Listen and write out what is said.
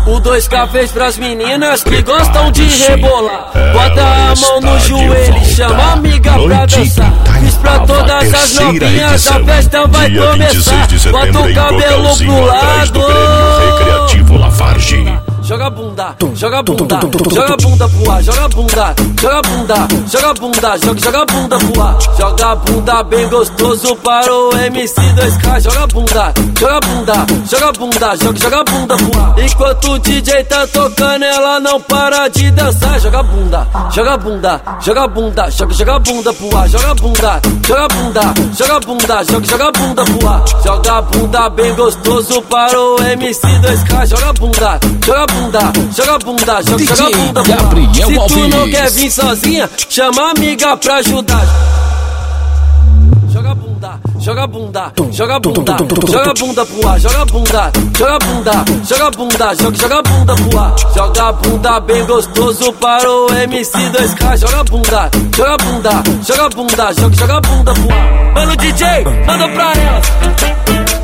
O 2K fez pras meninas que gostam de rebolar. Bota a mão no joelho e chama a amiga pra dançar. Fiz pra todas as novinhas, a festa vai começar. Bota o cabelo pro lado. Recreativo Lafarge. Joga bunda, joga bunda, joga bunda pro ar, joga bunda, joga bunda, joga bunda, joga bunda pro ar. Joga bunda bem gostoso para o MC 2K. Joga bunda, joga bunda, joga bunda, joga bunda pro ar. Enquanto o DJ tá tocando, ela não para de dançar. Joga bunda, joga bunda, joga bunda, joga bunda pro ar. Joga bunda, joga bunda, joga bunda, joga bunda pro ar. Joga bunda bem gostoso para o MC 2K. Joga bunda, joga bunda, joga bunda, joga bunda pro ar. Se tu não quer vir sozinha, chama a amiga pra ajudar. Joga bunda, joga bunda, joga bunda, joga bunda pro ar. Joga bunda, joga bunda, joga bunda, joga bunda pro ar. Joga bunda bem gostoso para o MC 2K. Joga bunda, joga bunda, joga bunda, joga bunda pro ar. Mano DJ, manda pra elas.